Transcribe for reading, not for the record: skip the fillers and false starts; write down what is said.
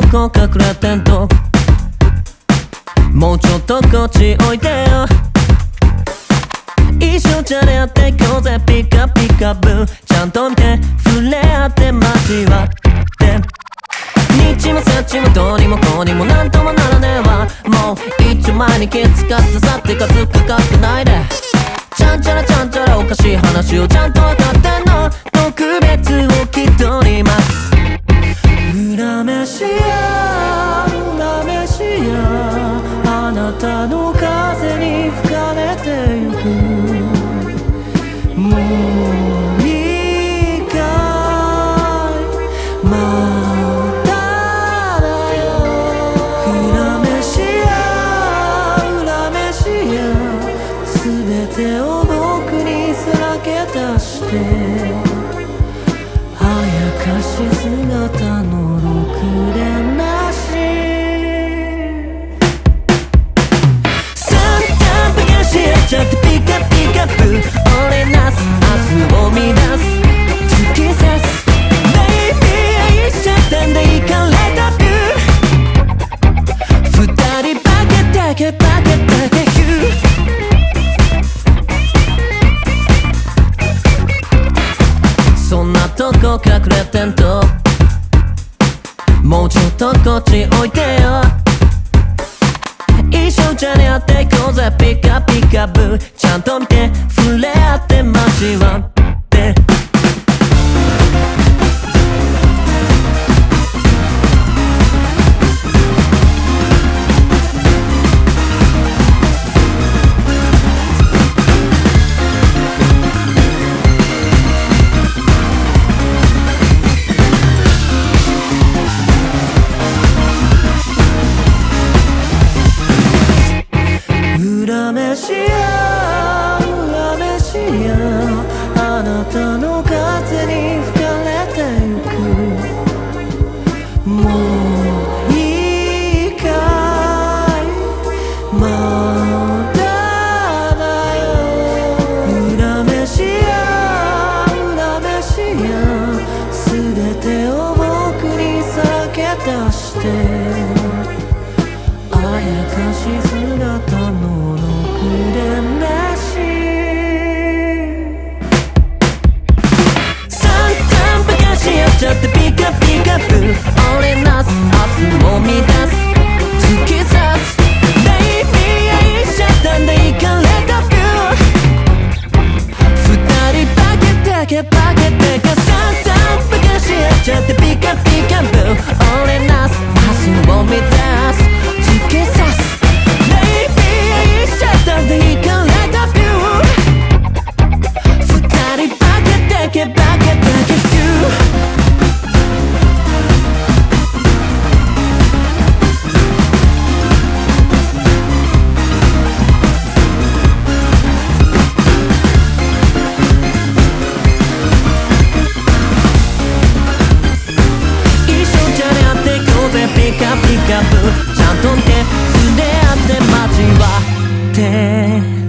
こ隠れてんともうちょっとこっちおいでよ。一緒じゃれ合っていこうぜピカピカブちゃんと見て触れ合って交わって日もさっちもどうにもこうにもなんともならねえわ。もう一丁前に気使って去ってかずっかかってないでちゃんちゃらちゃんちゃらおかしい話をちゃんと分かってんの。特別を気取ります。裏飯や裏飯やあなたの風に吹かれてゆく。もういいかいまただよ。裏飯や裏飯や全てを僕にさらけ出してあやかし姿のろくでなしサンタバカし合っちゃってピカピカブ俺なす明日を乱す突き刺すベイビー愛しちゃったんでいかれたく二人バケだけバケだけヒューそんなとこ隠れてんともうちょっとこっちおいでよ。一緒じゃれ合っていこうぜピカピカブちゃんと見て触れ合って交わって裏飯や裏飯やあなたの風に吹かれてゆく。もういいかいまだだよ。裏飯や裏飯や全てを僕にさらけ出してあやかし姿のろくでなしサンタバカし合っちゃってピカピカブ俺なす明日を乱す突き刺すベイビー愛しちゃったんでいかれたく二人バケだけバケだけサンタバカし合っちゃってピカピカブ俺なす明日を乱す突き刺すピカピカブちゃんと見て触れ合って交わって